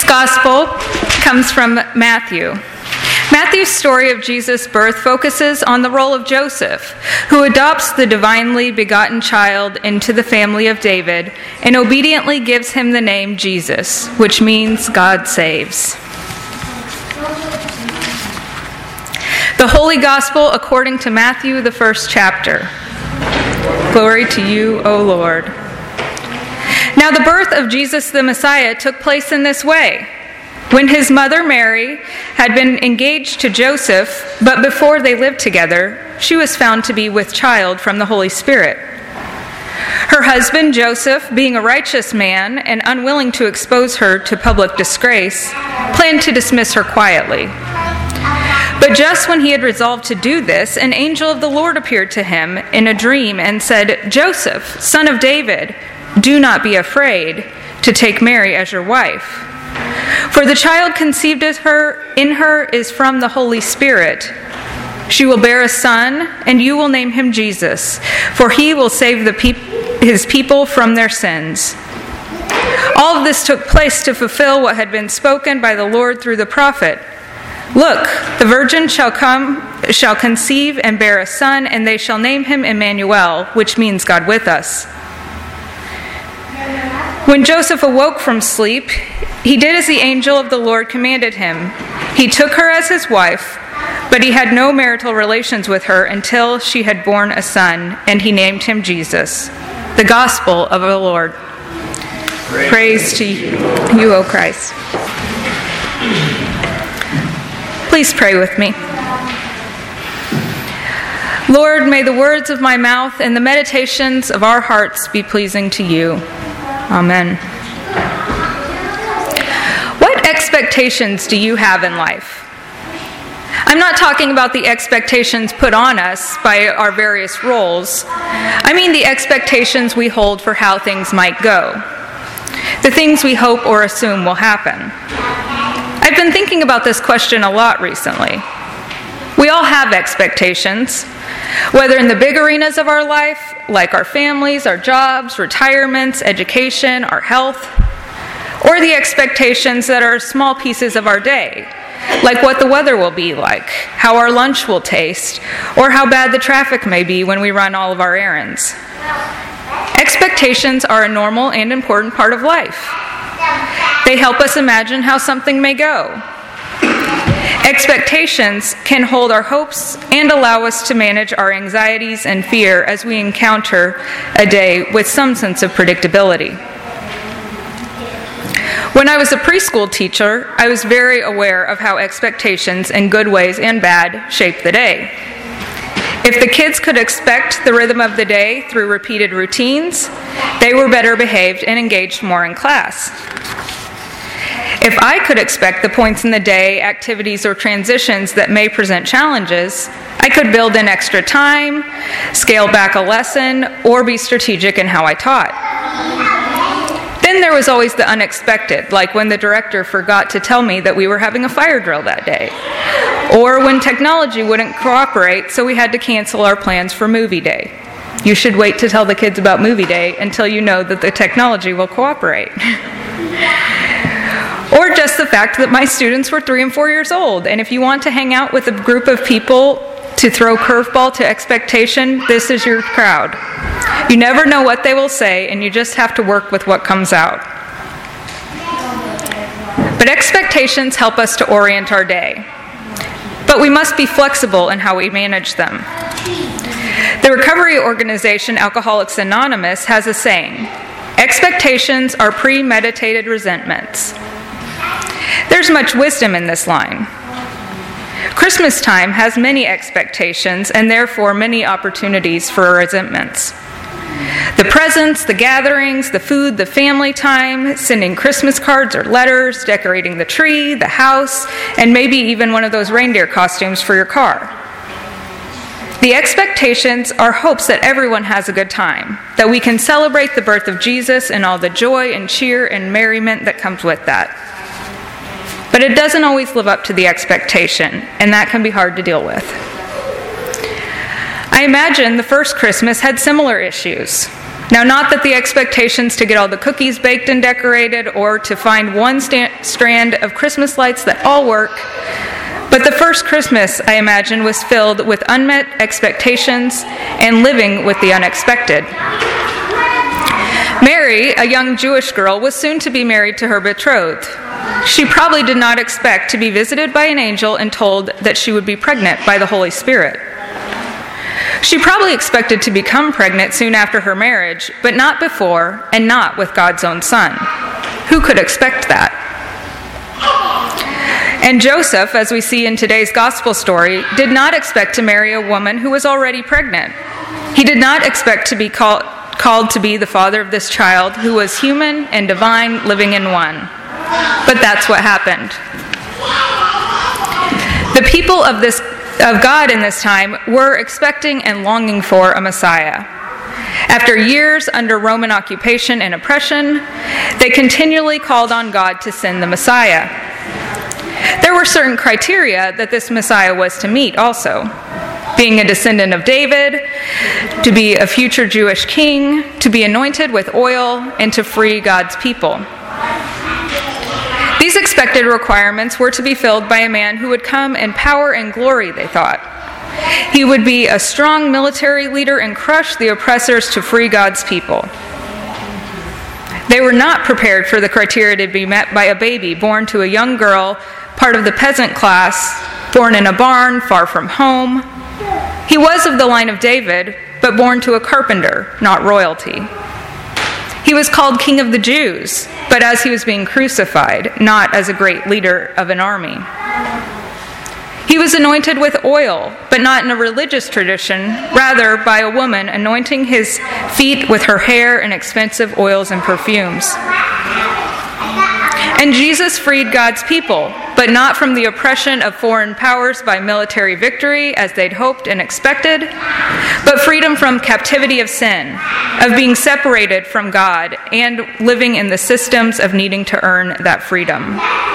Gospel comes from Matthew. Matthew's story of Jesus' birth focuses on the role of Joseph, who adopts the divinely begotten child into the family of David and obediently gives him the name Jesus, which means God saves. The Holy Gospel according to Matthew, the first chapter. Glory to you, O Lord. Now the birth of Jesus the Messiah took place in this way. When his mother Mary had been engaged to Joseph, but before they lived together, she was found to be with child from the Holy Spirit. Her husband Joseph, being a righteous man and unwilling to expose her to public disgrace, planned to dismiss her quietly. But just when he had resolved to do this, an angel of the Lord appeared to him in a dream and said, "Joseph, son of David, do not be afraid to take Mary as your wife. For the child conceived in her is from the Holy Spirit. She will bear a son, and you will name him Jesus, for he will save his people from their sins." All of this took place to fulfill what had been spoken by the Lord through the prophet. "Look, the virgin shall conceive and bear a son, and they shall name him Emmanuel," which means God with us. When Joseph awoke from sleep, he did as the angel of the Lord commanded him. He took her as his wife, but he had no marital relations with her until she had borne a son, and he named him Jesus. The Gospel of the Lord. Praise to you, O Christ. Please pray with me. Lord, may the words of my mouth and the meditations of our hearts be pleasing to you. Amen. What expectations do you have in life? I'm not talking about the expectations put on us by our various roles. I mean the expectations we hold for how things might go. The things we hope or assume will happen. I've been thinking about this question a lot recently. We all have expectations, whether in the big arenas of our life, like our families, our jobs, retirements, education, our health, or the expectations that are small pieces of our day, like what the weather will be like, how our lunch will taste, or how bad the traffic may be when we run all of our errands. Expectations are a normal and important part of life. They help us imagine how something may go. Expectations can hold our hopes and allow us to manage our anxieties and fear as we encounter a day with some sense of predictability. When I was a preschool teacher, I was very aware of how expectations in good ways and bad shape the day. If the kids could expect the rhythm of the day through repeated routines, they were better behaved and engaged more in class. If I could expect the points in the day, activities, or transitions that may present challenges, I could build in extra time, scale back a lesson, or be strategic in how I taught. Then there was always the unexpected, like when the director forgot to tell me that we were having a fire drill that day, or when technology wouldn't cooperate, so we had to cancel our plans for movie day. You should wait to tell the kids about movie day until you know that the technology will cooperate. Or just the fact that my students were 3 and 4 years old, and if you want to hang out with a group of people to throw curveball to expectation, this is your crowd. You never know what they will say, and you just have to work with what comes out. But expectations help us to orient our day. But we must be flexible in how we manage them. The recovery organization Alcoholics Anonymous has a saying, "Expectations are premeditated resentments." There's much wisdom in this line. Christmas time has many expectations and therefore many opportunities for resentments. The presents, the gatherings, the food, the family time, sending Christmas cards or letters, decorating the tree, the house, and maybe even one of those reindeer costumes for your car. The expectations are hopes that everyone has a good time, that we can celebrate the birth of Jesus and all the joy and cheer and merriment that comes with that. But it doesn't always live up to the expectation, and that can be hard to deal with. I imagine the first Christmas had similar issues. Now, not that the expectations to get all the cookies baked and decorated or to find one strand of Christmas lights that all work, but the first Christmas, I imagine, was filled with unmet expectations and living with the unexpected. Mary, a young Jewish girl, was soon to be married to her betrothed. She probably did not expect to be visited by an angel and told that she would be pregnant by the Holy Spirit. She probably expected to become pregnant soon after her marriage, but not before and not with God's own son. Who could expect that? And Joseph, as we see in today's gospel story, did not expect to marry a woman who was already pregnant. He did not expect to be called to be the father of this child who was human and divine, living in one. But that's what happened. The people of God in this time were expecting and longing for a Messiah. After years under Roman occupation and oppression, they continually called on God to send the Messiah. There were certain criteria that this Messiah was to meet also. Being a descendant of David, to be a future Jewish king, to be anointed with oil, and to free God's people. These expected requirements were to be filled by a man who would come in power and glory, they thought. He would be a strong military leader and crush the oppressors to free God's people. They were not prepared for the criteria to be met by a baby born to a young girl, part of the peasant class, born in a barn far from home. He was of the line of David, but born to a carpenter, not royalty. He was called King of the Jews, but as he was being crucified, not as a great leader of an army. He was anointed with oil, but not in a religious tradition, rather by a woman anointing his feet with her hair and expensive oils and perfumes. And Jesus freed God's people, but not from the oppression of foreign powers by military victory, as they'd hoped and expected, but freedom from captivity of sin, of being separated from God, and living in the systems of needing to earn that freedom.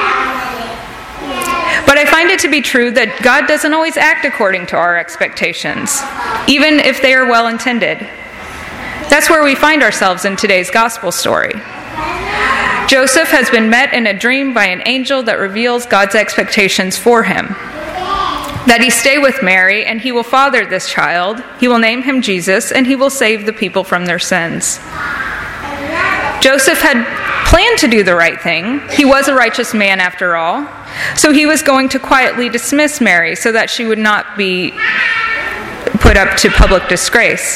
But I find it to be true that God doesn't always act according to our expectations, even if they are well-intended. That's where we find ourselves in today's gospel story. Joseph has been met in a dream by an angel that reveals God's expectations for him. That he stay with Mary and he will father this child, he will name him Jesus, and he will save the people from their sins. Joseph had planned to do the right thing. He was a righteous man after all. So he was going to quietly dismiss Mary so that she would not be put up to public disgrace.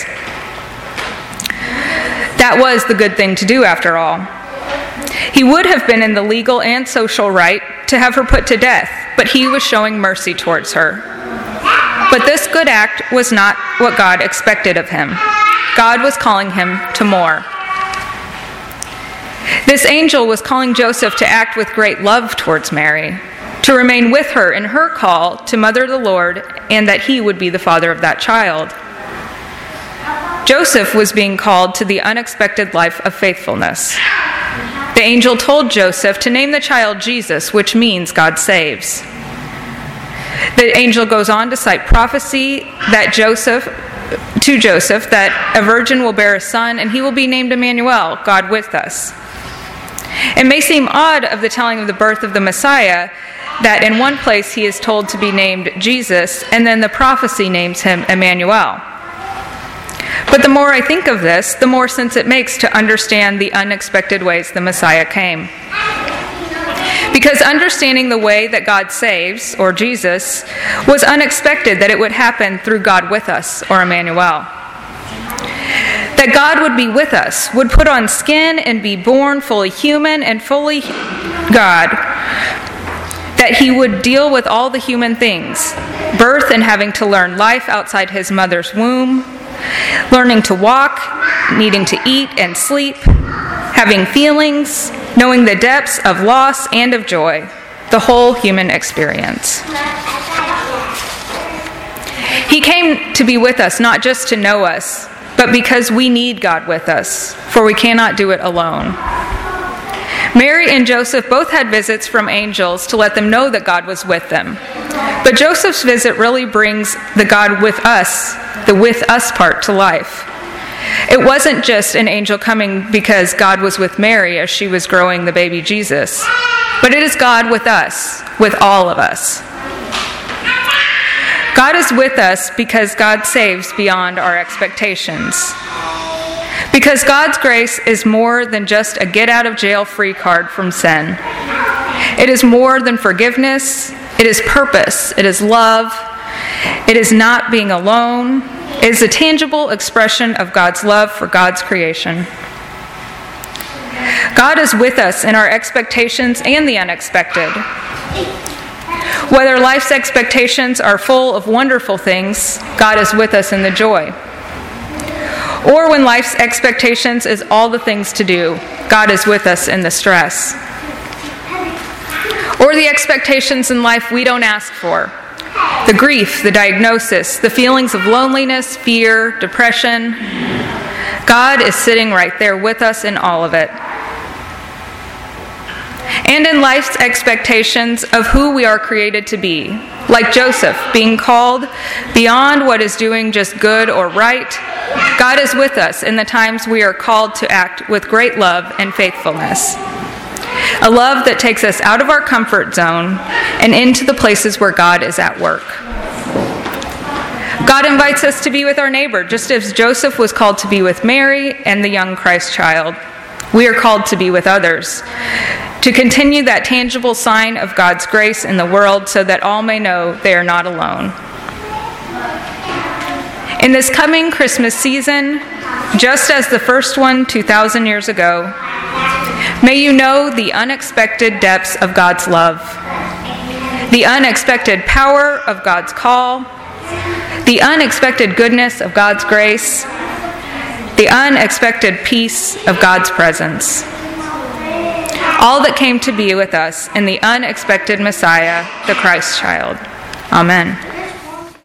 That was the good thing to do after all. He would have been in the legal and social right to have her put to death, but he was showing mercy towards her. But this good act was not what God expected of him. God was calling him to more. This angel was calling Joseph to act with great love towards Mary, to remain with her in her call to mother the Lord, and that he would be the father of that child. Joseph was being called to the unexpected life of faithfulness. The angel told Joseph to name the child Jesus, which means God saves. The angel goes on to cite prophecy that Joseph that a virgin will bear a son, and he will be named Emmanuel, God with us. It may seem odd of the telling of the birth of the Messiah that in one place he is told to be named Jesus, and then the prophecy names him Emmanuel. But the more I think of this, the more sense it makes to understand the unexpected ways the Messiah came. Because understanding the way that God saves, or Jesus, was unexpected that it would happen through God with us, or Emmanuel. That God would be with us, would put on skin and be born fully human and fully God. That he would deal with all the human things, birth and having to learn life outside his mother's womb, learning to walk, needing to eat and sleep, having feelings, knowing the depths of loss and of joy, the whole human experience. He came to be with us, not just to know us, but because we need God with us, for we cannot do it alone. Mary and Joseph both had visits from angels to let them know that God was with them. But Joseph's visit really brings the God with us, the with us part to life. It wasn't just an angel coming because God was with Mary as she was growing the baby Jesus, but it is God with us, with all of us. God is with us because God saves beyond our expectations. Because God's grace is more than just a get-out-of-jail-free card from sin. It is more than forgiveness. It is purpose. It is love. It is not being alone. It is a tangible expression of God's love for God's creation. God is with us in our expectations and the unexpected. Whether life's expectations are full of wonderful things, God is with us in the joy. Or when life's expectations is all the things to do, God is with us in the stress. Or the expectations in life we don't ask for. The grief, the diagnosis, the feelings of loneliness, fear, depression. God is sitting right there with us in all of it. And in life's expectations of who we are created to be, like Joseph, being called beyond what is doing just good or right, God is with us in the times we are called to act with great love and faithfulness. A love that takes us out of our comfort zone and into the places where God is at work. God invites us to be with our neighbor, just as Joseph was called to be with Mary and the young Christ child. We are called to be with others, to continue that tangible sign of God's grace in the world so that all may know they are not alone. In this coming Christmas season, just as the first one 2,000 years ago, may you know the unexpected depths of God's love, the unexpected power of God's call, the unexpected goodness of God's grace, the unexpected peace of God's presence. All that came to be with us in the unexpected Messiah, the Christ child. Amen.